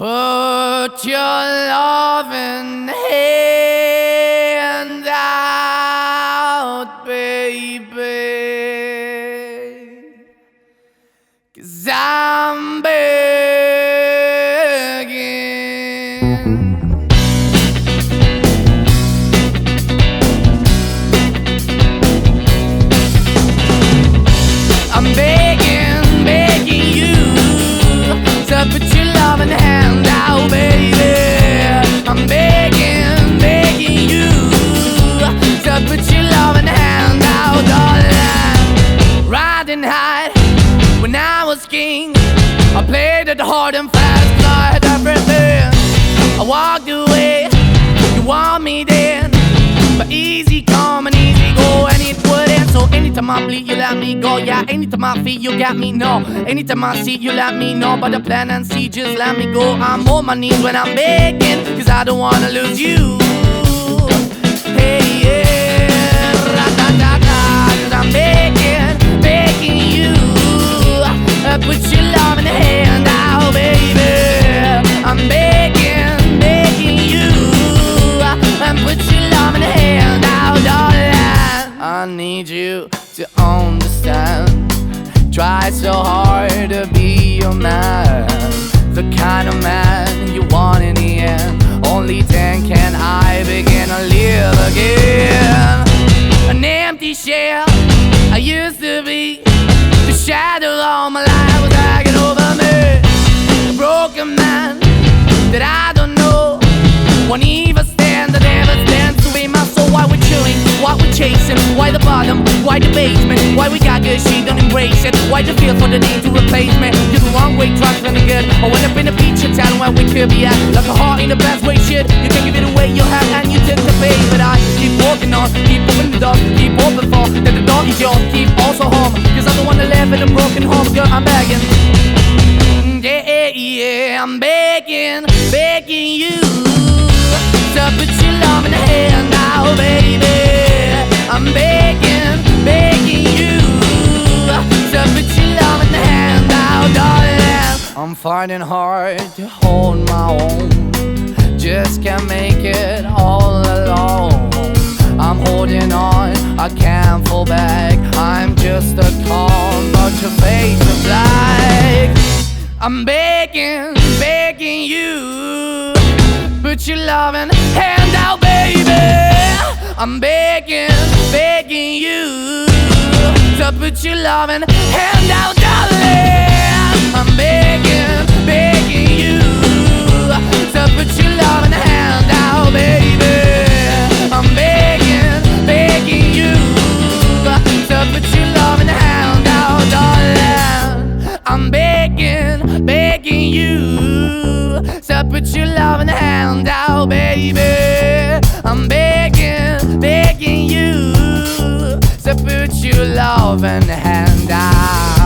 Put your loving hand out, baby, 'cause I'm begging. I'm begging, begging you to put your loving hand out, baby. I'm begging, begging you to put your loving hand out, darling. Riding high when I was king, I played it hard and fast, 'cause I had everything. I walked away, you want me then, but easy come and easy go, and it wouldn't. So anytime I bleed, you let me go. Yeah, anytime I feel, you got me, no. Anytime I see, you let me know. But the plan and see, just let me go. I'm on my knees when I'm begging, 'cause I don't wanna lose you. Hey, yeah, ra-da-da-da, 'cause I'm begging, begging you, put your loving hand out, baby. I'm begging, begging you, put your loving hand out, darling. I need you to understand. Try so hard to be your man, the kind of man you want in the end. Only then can I begin to live again. An empty shell I used to be, the shadow all my life was hanging over me. A broken man that I don't know, won't even stand, that never stands to be my soul. Why we're chilling, why we're chasing, why the bottom, why the basement, why we got good, she don't embrace it. Why the feel for the need to replace me? You're the wrong way, trying to the good. I went up in a feature town where we could be at, like a heart in the best way, shit. You can give it away, you have, and you take the pay. But I keep walking on, keep opening the door, keep open for that the door is yours, keep also home, 'cause I'm the one that live in a broken home. Girl, I'm begging, yeah, yeah, I'm begging, begging you to put your loving hand out, baby. I'm begging, begging you to put your loving hand out, darling. I'm finding hard to hold my own, just can't make it all alone. I'm holding on, I can't fall back. I'm just a call, but your face is black. I'm begging, begging you, put your loving hand out, baby. I'm begging, begging you to put your loving hand out, darling. I'm begging, begging you to put your loving hand out, baby. I'm begging, begging you to put your loving hand out, darling. I'm begging, begging you to put your loving hand out, baby. I'm begging, begging you to put your loving hand out.